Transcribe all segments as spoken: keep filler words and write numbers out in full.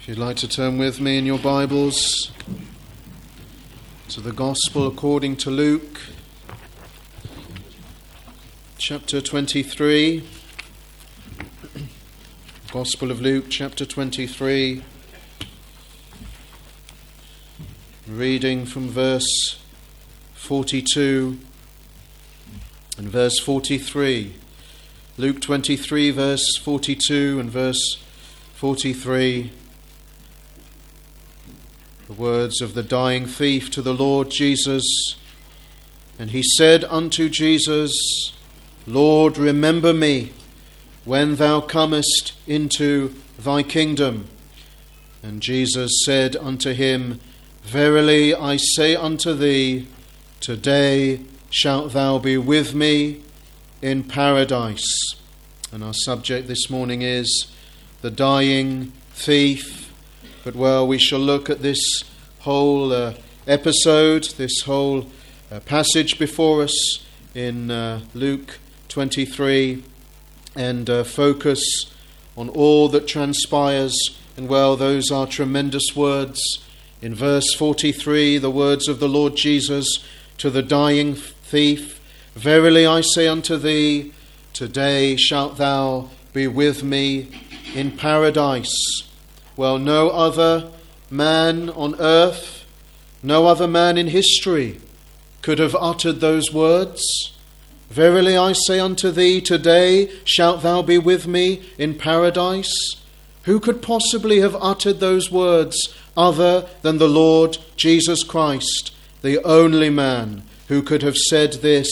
If you'd like to turn with me in your Bibles to the Gospel according to Luke, chapter twenty-three. Gospel of Luke, chapter twenty-three. Reading from verse forty-two and verse forty-three. Luke twenty-three, verse forty-two and verse forty-three. The words of the dying thief to the Lord Jesus. And he said unto Jesus, Lord, remember me when thou comest into thy kingdom. And Jesus said unto him, Verily I say unto thee, today shalt thou be with me in paradise. And our subject this morning is the dying thief. But well, we shall look at this whole uh, episode, this whole uh, passage before us in uh, Luke twenty-three, and uh, focus on all that transpires. And well, those are tremendous words. In verse forty-three, the words of the Lord Jesus to the dying thief, Verily I say unto thee, today shalt thou be with me in paradise. Well, no other man on earth, no other man in history could have uttered those words. Verily I say unto thee, today shalt thou be with me in paradise. Who could possibly have uttered those words other than the Lord Jesus Christ, the only man who could have said this,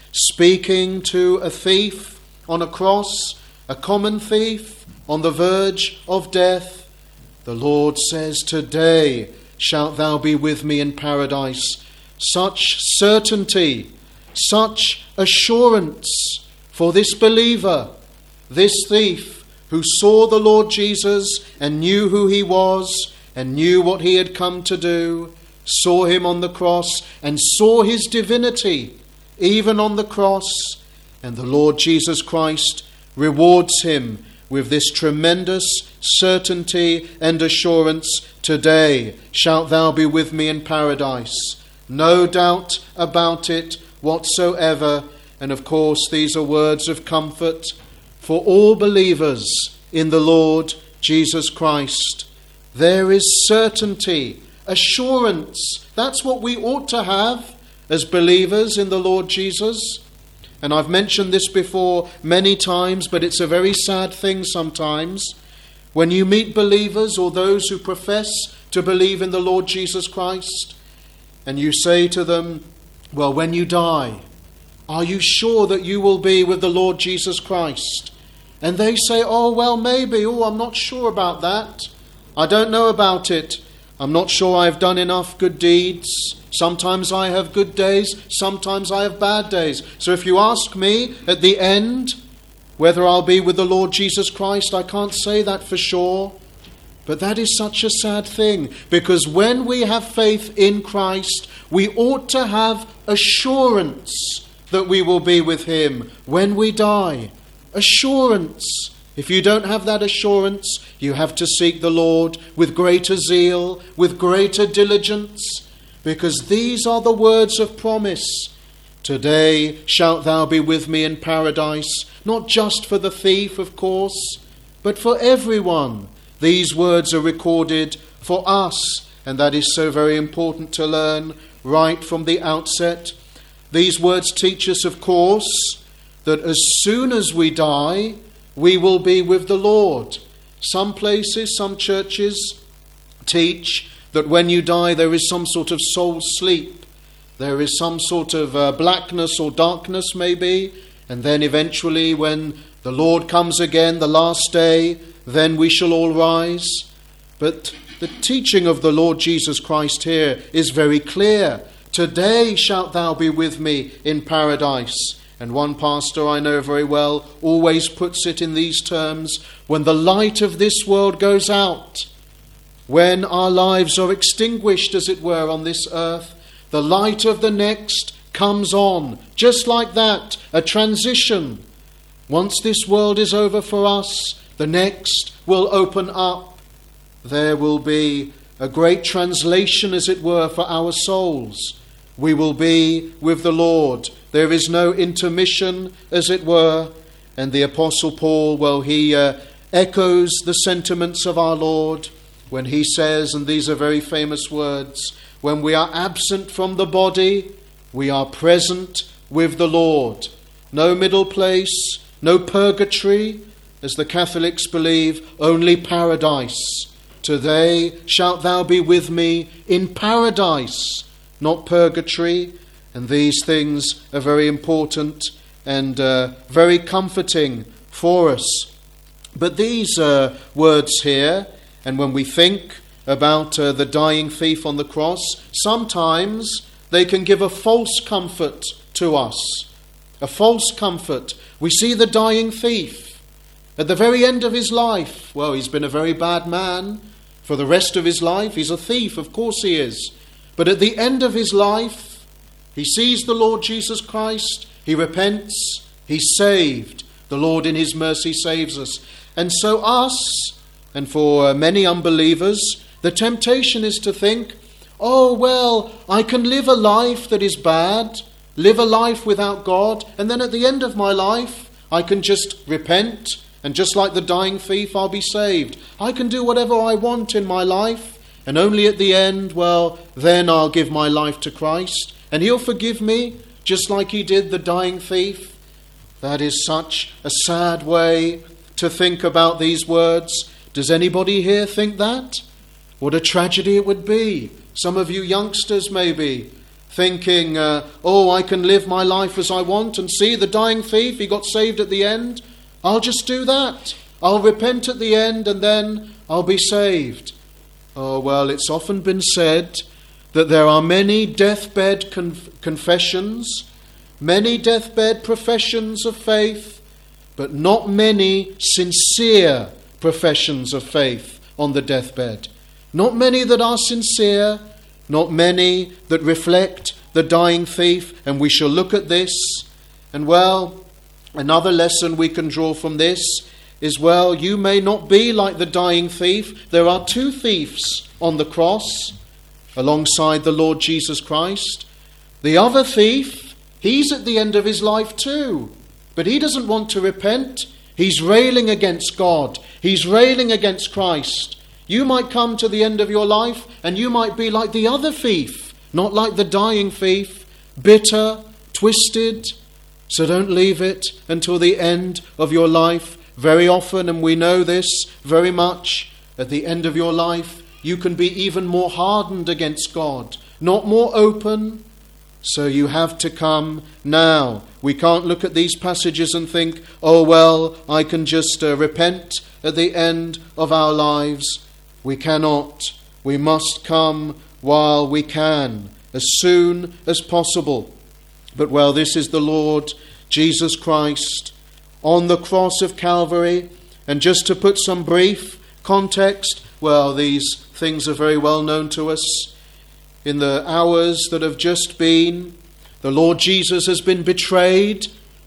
speaking to a thief on a cross, a common thief on the verge of death? The Lord says, today shalt thou be with me in paradise. Such certainty, such assurance for this believer, this thief who saw the Lord Jesus and knew who he was and knew what he had come to do, saw him on the cross and saw his divinity even on the cross. And the Lord Jesus Christ rewards him with this tremendous certainty and assurance, today shalt thou be with me in paradise. No doubt about it whatsoever. And of course, these are words of comfort for all believers in the Lord Jesus Christ. There is certainty, assurance. That's what we ought to have as believers in the Lord Jesus. And I've mentioned this before many times, but it's a very sad thing sometimes when you meet believers or those who profess to believe in the Lord Jesus Christ, and you say to them, well, when you die, are you sure that you will be with the Lord Jesus Christ? And they say, oh, well, maybe. Oh, I'm not sure about that. I don't know about it. I'm not sure I've done enough good deeds. Sometimes I have good days, sometimes I have bad days. So if you ask me at the end whether I'll be with the Lord Jesus Christ, I can't say that for sure. But that is such a sad thing, because when we have faith in Christ, we ought to have assurance that we will be with him when we die. Assurance. If you don't have that assurance, you have to seek the Lord with greater zeal, with greater diligence. Because these are the words of promise. Today shalt thou be with me in paradise. Not just for the thief, of course, but for everyone. These words are recorded for us. And that is so very important to learn right from the outset. These words teach us, of course, that as soon as we die, we will be with the Lord. Some places, some churches teach that when you die there is some sort of soul sleep. There is some sort of uh, blackness or darkness maybe. And then eventually when the Lord comes again, the last day, then we shall all rise. But the teaching of the Lord Jesus Christ here is very clear. Today shalt thou be with me in paradise. And one pastor I know very well always puts it in these terms: when the light of this world goes out, when our lives are extinguished, as it were, on this earth, the light of the next comes on. Just like that, a transition. Once this world is over for us, the next will open up. there will be a great translation, as it were, for our souls. We will be with the Lord. There is no intermission, as it were. And the Apostle Paul, well, he uh, echoes the sentiments of our Lord when he says, and these are very famous words, when we are absent from the body, we are present with the Lord. No middle place, no purgatory, as the Catholics believe, only paradise. Today shalt thou be with me in paradise, not purgatory. And these things are very important and uh, very comforting for us. But these uh, words here, and when we think about uh, the dying thief on the cross, sometimes they can give a false comfort to us. A false comfort. We see the dying thief at the very end of his life. Well, he's been a very bad man for the rest of his life. He's a thief, of course he is. But at the end of his life, he sees the Lord Jesus Christ. He repents. He's saved. The Lord in his mercy saves us. And so us, and for many unbelievers, the temptation is to think, oh, well, I can live a life that is bad, live a life without God, and then at the end of my life, I can just repent, and just like the dying thief, I'll be saved. I can do whatever I want in my life, and only at the end, well, then I'll give my life to Christ, and he'll forgive me, just like he did the dying thief. That is such a sad way to think about these words. Does anybody here think that? What a tragedy it would be. Some of you youngsters maybe thinking, uh, oh, I can live my life as I want, and see the dying thief, he got saved at the end. I'll just do that. I'll repent at the end and then I'll be saved. Oh, well, it's often been said that there are many deathbed conf- confessions, many deathbed professions of faith, but not many sincere professions of faith on the deathbed. Not many that are sincere, not many that reflect the dying thief, and we shall look at this. And well, another lesson we can draw from this is, well, you may not be like the dying thief. There are two thieves on the cross alongside the Lord Jesus Christ. The other thief, he's at the end of his life too, but he doesn't want to repent. He's railing against God. He's railing against Christ. You might come to the end of your life and you might be like the other thief, not like the dying thief, bitter, twisted. So don't leave it until the end of your life. Very often, and we know this very much, at the end of your life, you can be even more hardened against God, not more open. So you have to come now. We can't look at these passages and think, oh, well, I can just uh, repent at the end of our lives. We cannot. We must come while we can, as soon as possible. But, well, this is the Lord Jesus Christ on the cross of Calvary. And just to put some brief context, well, these things are very well known to us. In the hours that have just been, the Lord Jesus has been betrayed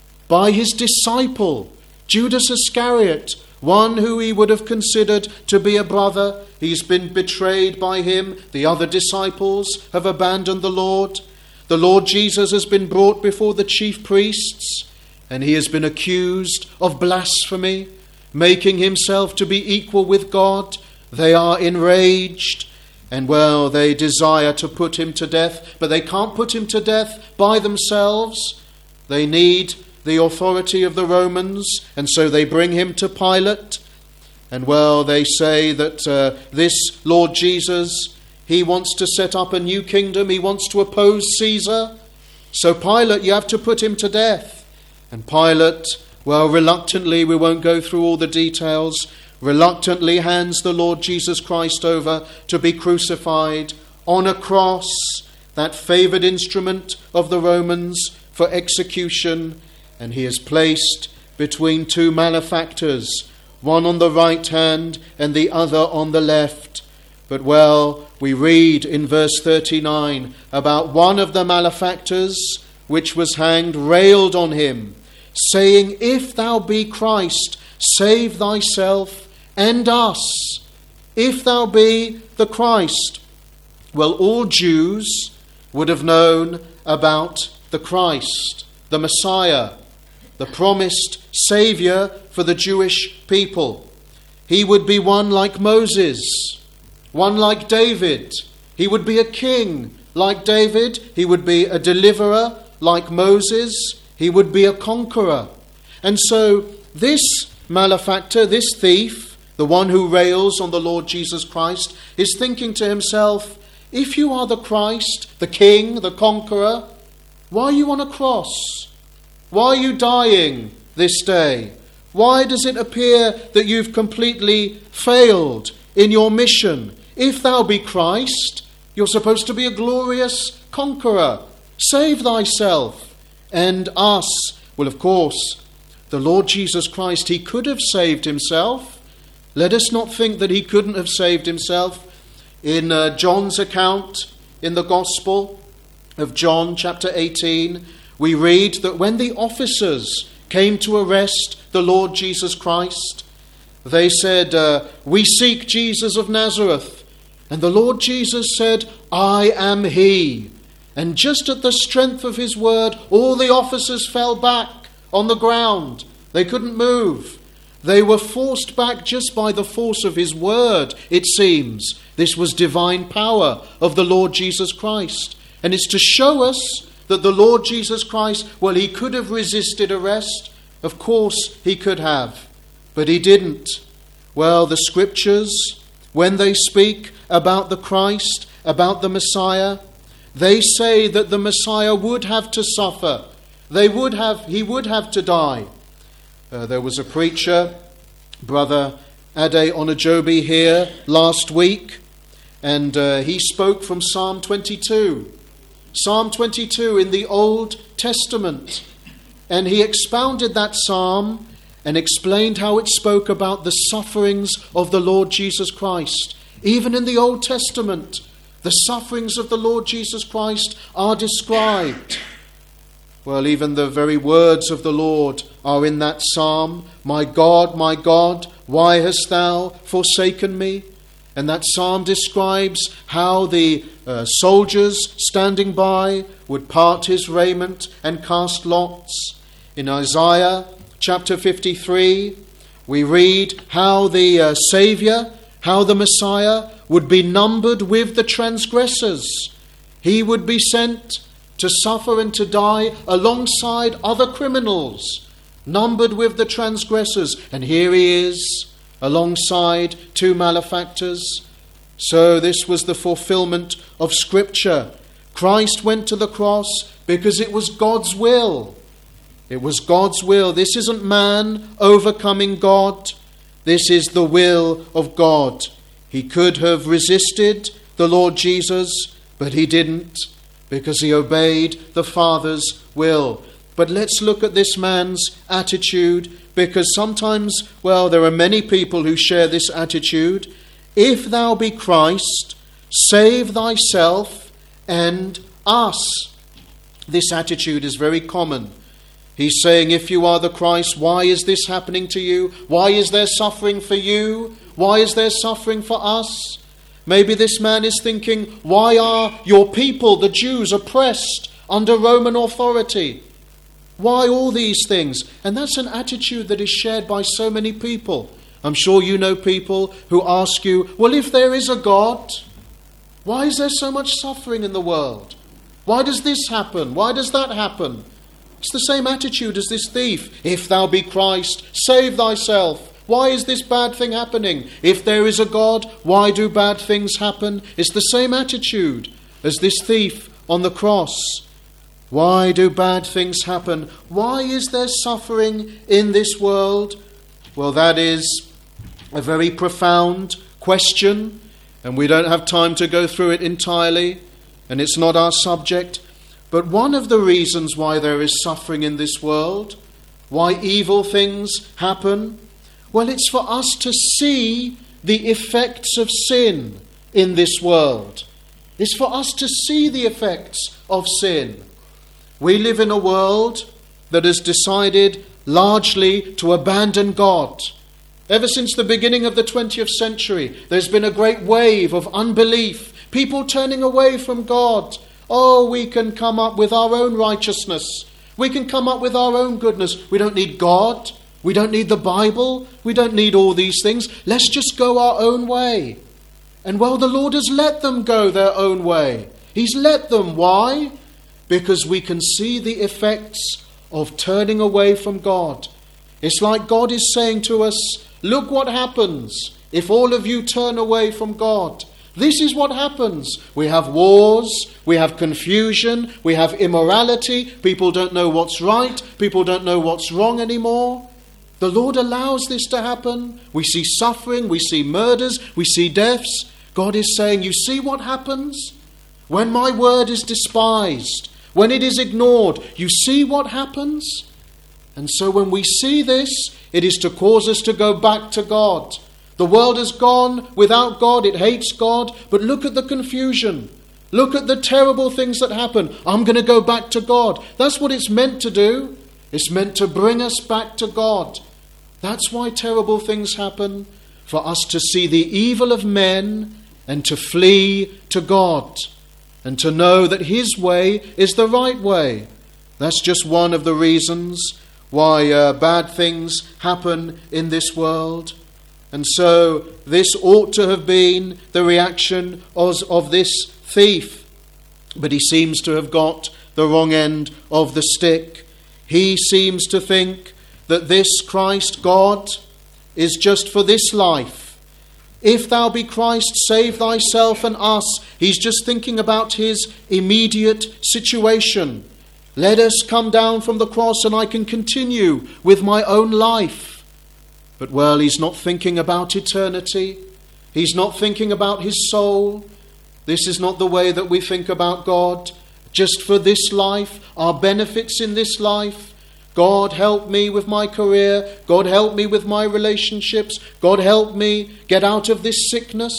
by his disciple, Judas Iscariot, one who he would have considered to be a brother. He's been betrayed by him. The other disciples have abandoned the Lord. The Lord Jesus has been brought before the chief priests, and he has been accused of blasphemy, making himself to be equal with God. They are enraged, and well, they desire to put him to death, but they can't put him to death by themselves. They need the authority of the Romans, and so they bring him to Pilate. And well, they say that uh, this Lord Jesus, he wants to set up a new kingdom. He wants to oppose Caesar. So Pilate, you have to put him to death. And Pilate, well, reluctantly, we won't go through all the details, reluctantly hands the Lord Jesus Christ over to be crucified on a cross, that favoured instrument of the Romans for execution. And he is placed between two malefactors, one on the right hand and the other on the left. But well, we read in verse thirty-nine about one of the malefactors which was hanged railed on him, saying, "If thou be Christ, save thyself and us." if thou be the Christ. Well, all Jews would have known about the Christ, the Messiah, the promised Saviour for the Jewish people. He would be one like Moses, one like David. He would be a king like David. He would be a deliverer like Moses. He would be a conqueror. And so this malefactor, this thief, the one who rails on the Lord Jesus Christ, is thinking to himself, if you are the Christ, the king, the conqueror, why are you on a cross? Why are you dying this day? Why does it appear that you've completely failed in your mission? If thou be Christ, you're supposed to be a glorious conqueror. Save thyself and us. Well, of course, the Lord Jesus Christ, he could have saved himself. Let us not think that he couldn't have saved himself. In uh, John's account in the Gospel of John, chapter eighteen, we read that when the officers came to arrest the Lord Jesus Christ, they said, uh, we seek Jesus of Nazareth. And the Lord Jesus said, I am he. And just at the strength of his word, all the officers fell back on the ground. They couldn't move. They were forced back just by the force of his word, it seems. This was divine power of the Lord Jesus Christ. And it's to show us that the Lord Jesus Christ, well, he could have resisted arrest. Of course he could have, but he didn't. Well, the scriptures, when they speak about the Christ, about the Messiah, they say that the Messiah would have to suffer. They would have, he would have to die. Uh, there was a preacher, Brother Ade Onajobi, here last week, and uh, he spoke from Psalm twenty-two. Psalm twenty-two in the Old Testament. And he expounded that psalm and explained how it spoke about the sufferings of the Lord Jesus Christ. Even in the Old Testament, the sufferings of the Lord Jesus Christ are described. Well, even the very words of the Lord are in that psalm. My God, my God, why hast thou forsaken me? And that psalm describes how the uh, soldiers standing by would part his raiment and cast lots. In Isaiah chapter fifty-three, we read how the uh, Saviour, how the Messiah would be numbered with the transgressors. He would be sent to suffer and to die alongside other criminals, numbered with the transgressors. And here he is, alongside two malefactors. So this was the fulfillment of Scripture. Christ went to the cross because it was God's will. It was God's will. This isn't man overcoming God. This is the will of God. He could have resisted the Lord Jesus, but he didn't, because he obeyed the Father's will. But let's look at this man's attitude, because sometimes, well, there are many people who share this attitude. If thou be Christ, save thyself and us. This attitude is very common. He's saying, if you are the Christ, why is this happening to you? Why is there suffering for you? Why is there suffering for us? Maybe this man is thinking, why are your people, the Jews, oppressed under Roman authority? Why all these things? And that's an attitude that is shared by so many people. I'm sure you know people who ask you, well, if there is a God, why is there so much suffering in the world? Why does this happen? Why does that happen? It's the same attitude as this thief. If thou be Christ, save thyself. Why is this bad thing happening? If there is a God, why do bad things happen? It's the same attitude as this thief on the cross. Why do bad things happen? Why is there suffering in this world? Well, that is a very profound question, and we don't have time to go through it entirely, and it's not our subject. But one of the reasons why there is suffering in this world, why evil things happen, well, it's for us to see the effects of sin in this world. It's for us to see the effects of sin. We live in a world that has decided largely to abandon God. Ever since the beginning of the twentieth century, there's been a great wave of unbelief, people turning away from God. Oh, we can come up with our own righteousness. We can come up with our own goodness. We don't need God. We don't need the Bible. We don't need all these things. Let's just go our own way. And well, the Lord has let them go their own way. He's let them. Why? Because we can see the effects of turning away from God. It's like God is saying to us, look what happens if all of you turn away from God. This is what happens. We have wars, we have confusion, we have immorality. People don't know what's right, people don't know what's wrong anymore. The Lord allows this to happen. We see suffering, we see murders, we see deaths. God is saying, you see what happens? When my word is despised, when it is ignored, you see what happens? And so when we see this, it is to cause us to go back to God. The world has gone without God, it hates God, but look at the confusion. Look at the terrible things that happen. I'm going to go back to God. That's what it's meant to do. It's meant to bring us back to God. That's why terrible things happen, for us to see the evil of men and to flee to God and to know that His way is the right way. That's just one of the reasons why uh, bad things happen in this world. And so this ought to have been the reaction of, of this thief. But he seems to have got the wrong end of the stick. He seems to think that this Christ God is just for this life. If thou be Christ, save thyself and us. He's just thinking about his immediate situation. Let us come down from the cross and I can continue with my own life. But well, he's not thinking about eternity. He's not thinking about his soul. This is not the way that we think about God. Just for this life, our benefits in this life. God help me with my career. God help me with my relationships. God help me get out of this sickness.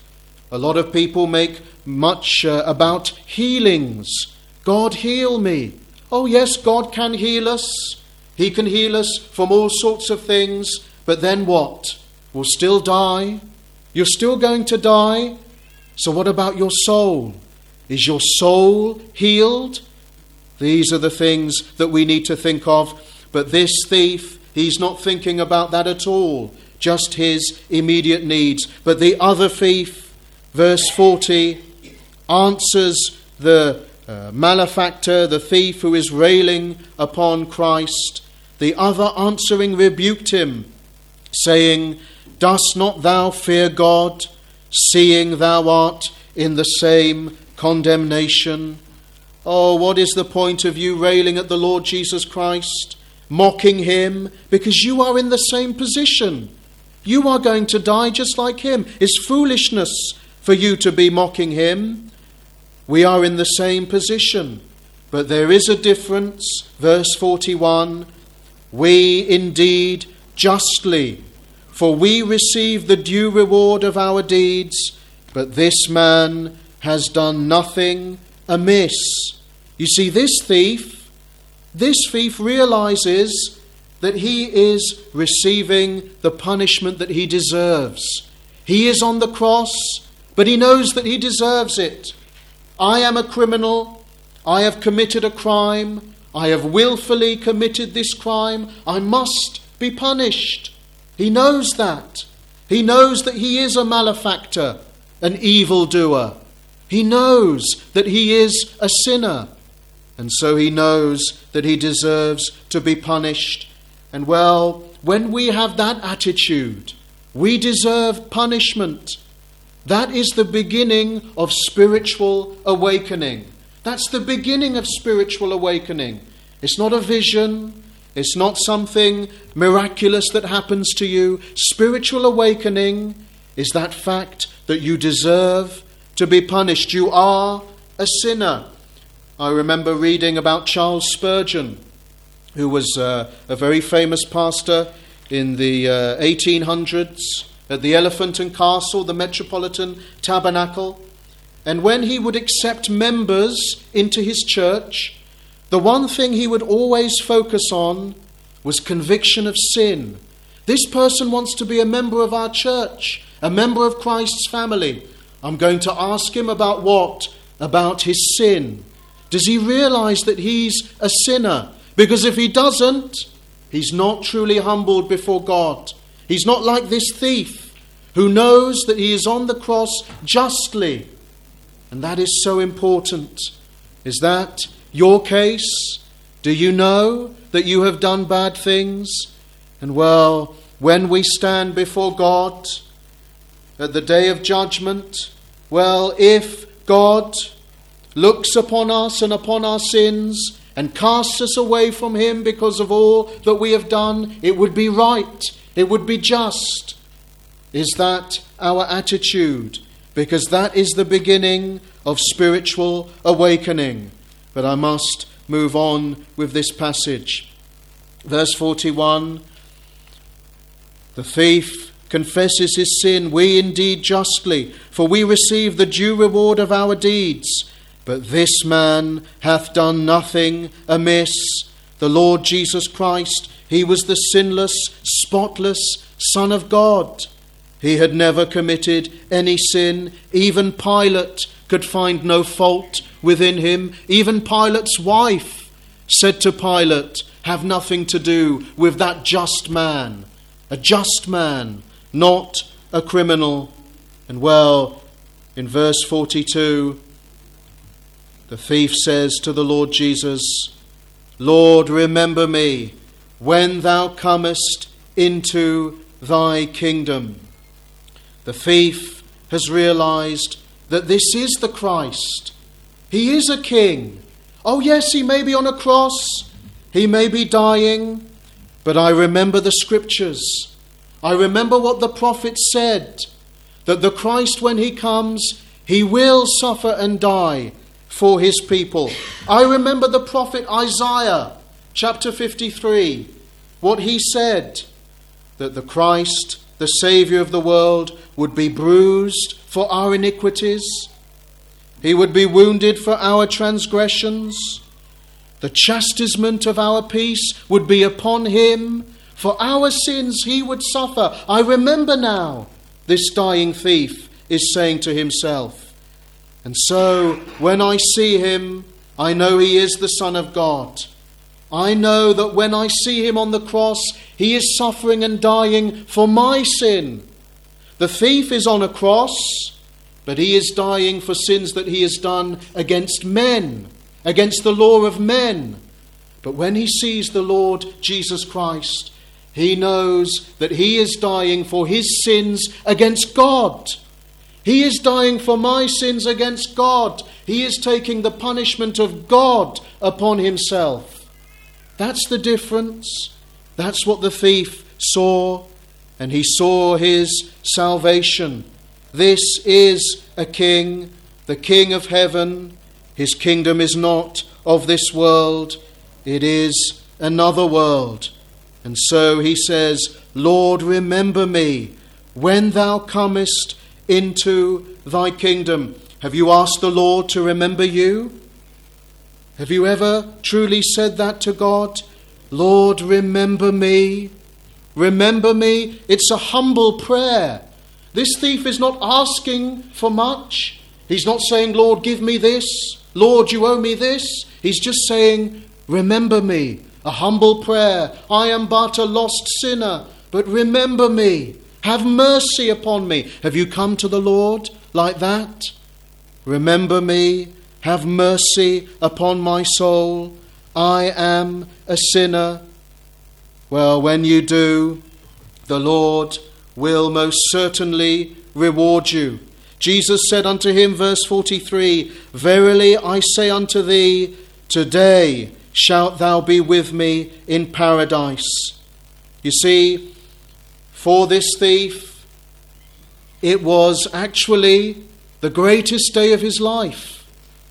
A lot of people make much uh, about healings. God heal me. Oh yes, God can heal us. He can heal us from all sorts of things. But then what? We'll still die. You're still going to die. So what about your soul? Is your soul healed? These are the things that we need to think of. But this thief, he's not thinking about that at all. Just his immediate needs. But the other thief, verse forty, answers the uh, malefactor, the thief who is railing upon Christ. The other answering rebuked him, saying, Dost not thou fear God, seeing thou art in the same condemnation? Oh, what is the point of you railing at the Lord Jesus Christ, mocking him, because you are in the same position? You are going to die just like him. It's foolishness for you to be mocking him. We are in the same position, but there is a difference. Verse forty-one, we indeed justly, for we receive the due reward of our deeds, but this man has done nothing amiss. You see, this thief, this thief realizes that he is receiving the punishment that he deserves. He is on the cross, but he knows that he deserves it. I am a criminal. I have committed a crime. I have willfully committed this crime. I must be punished. He knows that. He knows that he is a malefactor, an evildoer. He knows that he is a sinner. And so he knows that he deserves to be punished. And well, when we have that attitude, we deserve punishment. That is the beginning of spiritual awakening. That's the beginning of spiritual awakening. It's not a vision. It's not something miraculous that happens to you. Spiritual awakening is that fact that you deserve to be punished. You are a sinner. I remember reading about Charles Spurgeon, who was uh, a very famous pastor in the uh, eighteen hundreds at the Elephant and Castle, the Metropolitan Tabernacle. And when he would accept members into his church, the one thing he would always focus on was conviction of sin. This person wants to be a member of our church, a member of Christ's family. I'm going to ask him about what? About his sin. Does he realize that he's a sinner? Because if he doesn't, he's not truly humbled before God. He's not like this thief who knows that he is on the cross justly. And that is so important. Is that your case? Do you know that you have done bad things? And well, when we stand before God at the day of judgment, well, if God looks upon us and upon our sins and casts us away from him because of all that we have done, it would be right. It would be just. Is that our attitude? Because that is the beginning of spiritual awakening. But I must move on with this passage. Verse forty-one, the thief confesses his sin, we indeed justly, for we receive the due reward of our deeds. But this man hath done nothing amiss. The Lord Jesus Christ, he was the sinless, spotless Son of God. He had never committed any sin. Even Pilate could find no fault within him. Even Pilate's wife said to Pilate, have nothing to do with that just man. A just man, not a criminal. And well, in verse forty-two, the thief says to the Lord Jesus, Lord, remember me when thou comest into thy kingdom. The thief has realized that this is the Christ. He is a king. Oh yes, he may be on a cross. He may be dying. But I remember the scriptures. I remember what the prophet said, that the Christ, when he comes, he will suffer and die for his people. I remember the prophet Isaiah, chapter fifty-three, what he said, that the Christ, the Saviour of the world, would be bruised for our iniquities. He would be wounded for our transgressions. The chastisement of our peace would be upon him. For our sins he would suffer. I remember now, this dying thief is saying to himself. And so, when I see him, I know he is the Son of God. I know that when I see him on the cross, he is suffering and dying for my sin. The thief is on a cross, but he is dying for sins that he has done against men, against the law of men. But when he sees the Lord Jesus Christ, he knows that he is dying for his sins against God. He is dying for my sins against God. He is taking the punishment of God upon himself. That's the difference. That's what the thief saw, and he saw his salvation. This is a king, the King of heaven. His kingdom is not of this world. It is another world. And so he says, Lord, remember me when thou comest into thy kingdom. Have you asked the Lord to remember you? Have you ever truly said that to God? Lord, remember me. Remember me. It's a humble prayer. This thief is not asking for much. He's not saying, Lord, give me this. Lord, you owe me this. He's just saying, remember me. A humble prayer. I am but a lost sinner, but remember me. Have mercy upon me. Have you come to the Lord like that? Remember me. Have mercy upon my soul. I am a sinner. Well, when you do, the Lord will most certainly reward you. Jesus said unto him, verse forty-three, Verily I say unto thee, today shalt thou be with me in paradise. You see, for this thief, it was actually the greatest day of his life.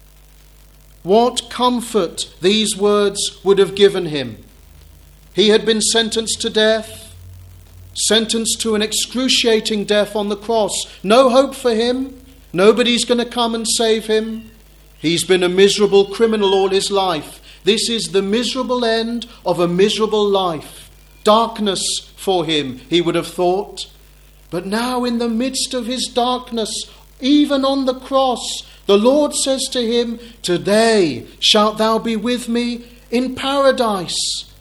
What comfort these words would have given him. He had been sentenced to death, sentenced to an excruciating death on the cross. No hope for him. Nobody's going to come and save him. He's been a miserable criminal all his life. This is the miserable end of a miserable life. Darkness for him, he would have thought. But now in the midst of his darkness, even on the cross, the Lord says to him, "Today shalt thou be with me in paradise."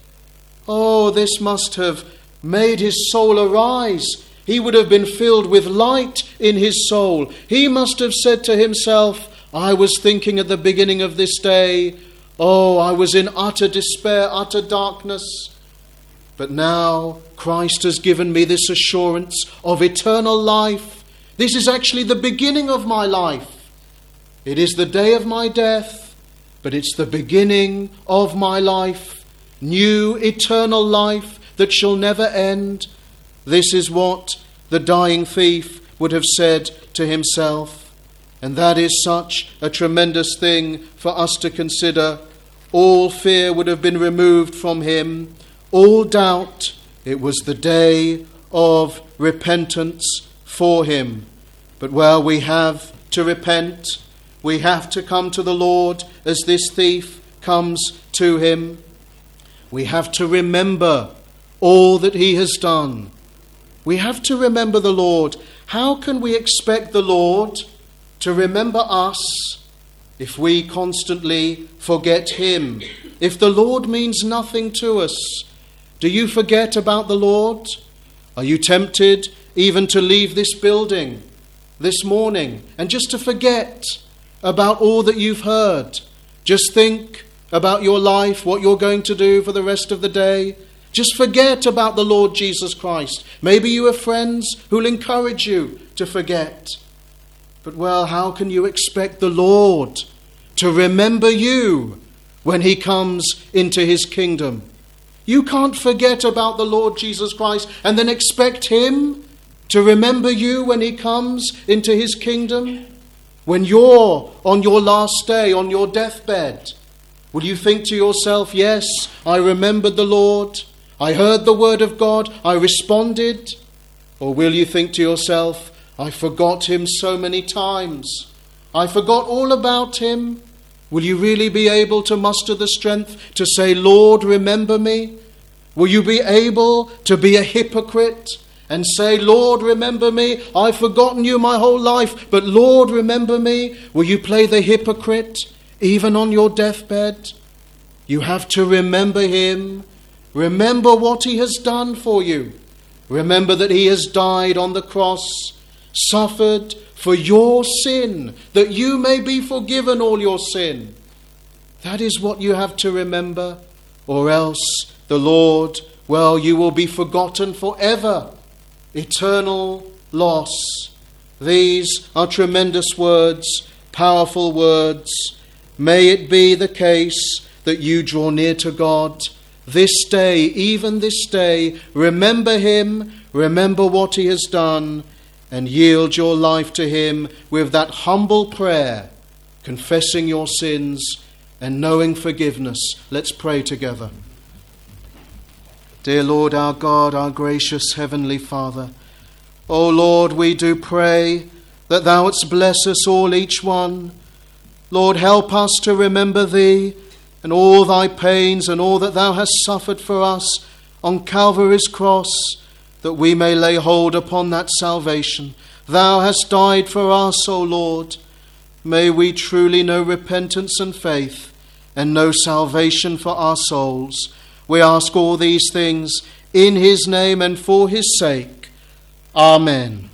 Oh, this must have made his soul arise. He would have been filled with light in his soul. He must have said to himself, "I was thinking at the beginning of this day, oh, I was in utter despair, utter darkness. But now Christ has given me this assurance of eternal life. This is actually the beginning of my life. It is the day of my death, but it's the beginning of my life. New eternal life that shall never end." This is what the dying thief would have said to himself. And that is such a tremendous thing for us to consider. All fear would have been removed from him. All doubt. It was the day of repentance for him. But while we have to repent, we have to come to the Lord as this thief comes to him. We have to remember all that he has done. We have to remember the Lord. How can we expect the Lord to remember us if we constantly forget him? If the Lord means nothing to us, do you forget about the Lord? Are you tempted even to leave this building this morning and just to forget about all that you've heard? Just think about your life, what you're going to do for the rest of the day. Just forget about the Lord Jesus Christ. Maybe you have friends who'll encourage you to forget. But well, how can you expect the Lord to remember you when he comes into his kingdom? You can't forget about the Lord Jesus Christ and then expect him to remember you when he comes into his kingdom. When you're on your last day, on your deathbed, will you think to yourself, "Yes, I remembered the Lord. I heard the word of God. I responded"? Or will you think to yourself, "I forgot him so many times. I forgot all about him"? Will you really be able to muster the strength to say, "Lord, remember me"? Will you be able to be a hypocrite and say, "Lord, remember me. I've forgotten you my whole life, but Lord, remember me"? Will you play the hypocrite even on your deathbed? You have to remember him. Remember what he has done for you. Remember that he has died on the cross, suffered for your sin, that you may be forgiven all your sin. That is what you have to remember, or else the Lord, well, you will be forgotten forever. Eternal loss. These are tremendous words, powerful words. May it be the case that you draw near to God this day, even this day. Remember him, remember what he has done, and yield your life to him with that humble prayer, confessing your sins and knowing forgiveness. Let's pray together. Dear Lord, our God, our gracious Heavenly Father, O Lord, we do pray that thou wouldst bless us all, each one. Lord, help us to remember thee and all thy pains and all that thou hast suffered for us on Calvary's cross, that we may lay hold upon that salvation. Thou hast died for us, O Lord. May we truly know repentance and faith and know salvation for our souls. We ask all these things in his name and for his sake. Amen.